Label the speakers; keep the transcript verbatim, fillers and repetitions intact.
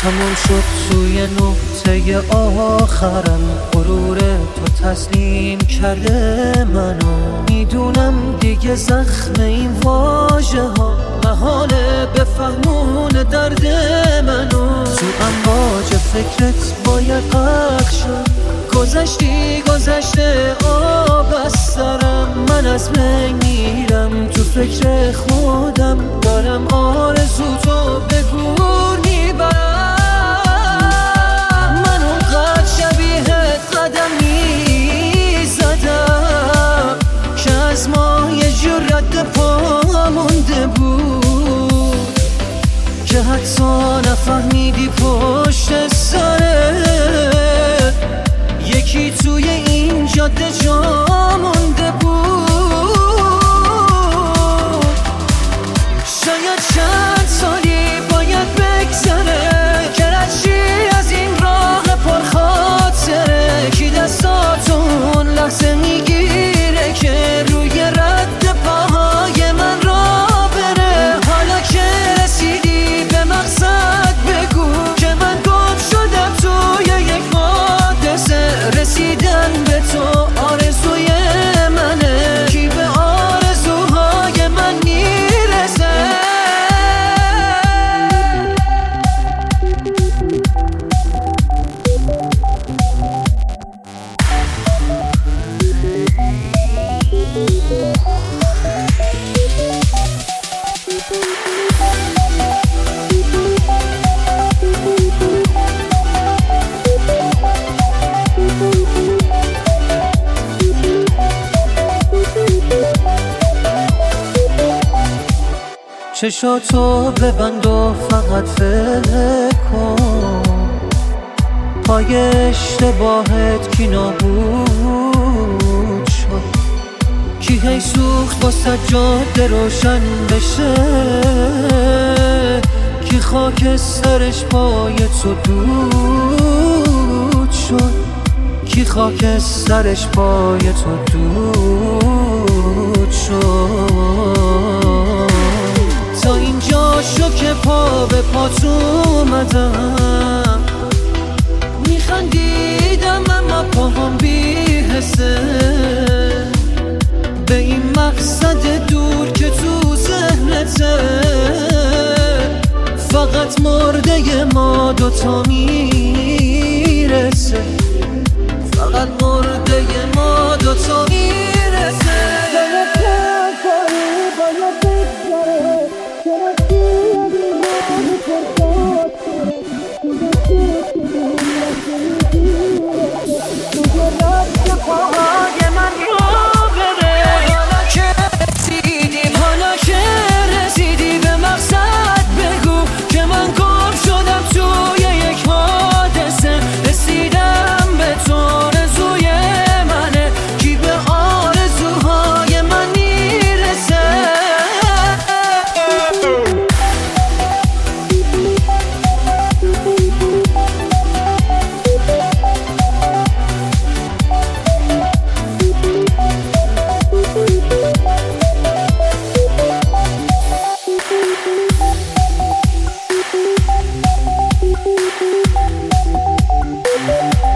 Speaker 1: تموم شد توی نقطه آخرم، غرور تو تسلیم کرده منو. میدونم دیگه زخم این واژه ها محاله بفهمون درد منو. تو امواج فکرت باید غرق شد، گذشتی گذشته آب از سرم. من از بین میرم تو فکر خودم، دارم آرزو تو به گور میبرم. من اونقدر شبیهت قدم میزدم که از ما یه جور رد پا مونده بود، که حتی نفهمیدی پشت سرت یکی توی این جاده جا مونده بود. شاید چند سالی باید بگذره که رشی از این راه پرخاطره، کی دستاتون لحظه میگیره که روی رد پاهای من را بره. حالا که رسیدی به مقصد بگو که من گم شدم توی یک حادثه. رسیدن به تو آرزوی منه، کی به آرزوهای من میرسه. چشاتو ببند و فقط فکر کن، پای اشتباهت کی نابود شد، کی هی سوخت واسه جاده روشن بشه، کی خاک سرش پای تو دود شد، کی خاک سرش پای تو دود شد. تا اینجا شو که پا به پات اومدم، میخندیدم اما پاهم بی حسه به این مقصد دور که تو ذهنته. فقط مرده ما دوتا میرسه، فقط مرده ما دوتا میرسه.
Speaker 2: We'll be right back.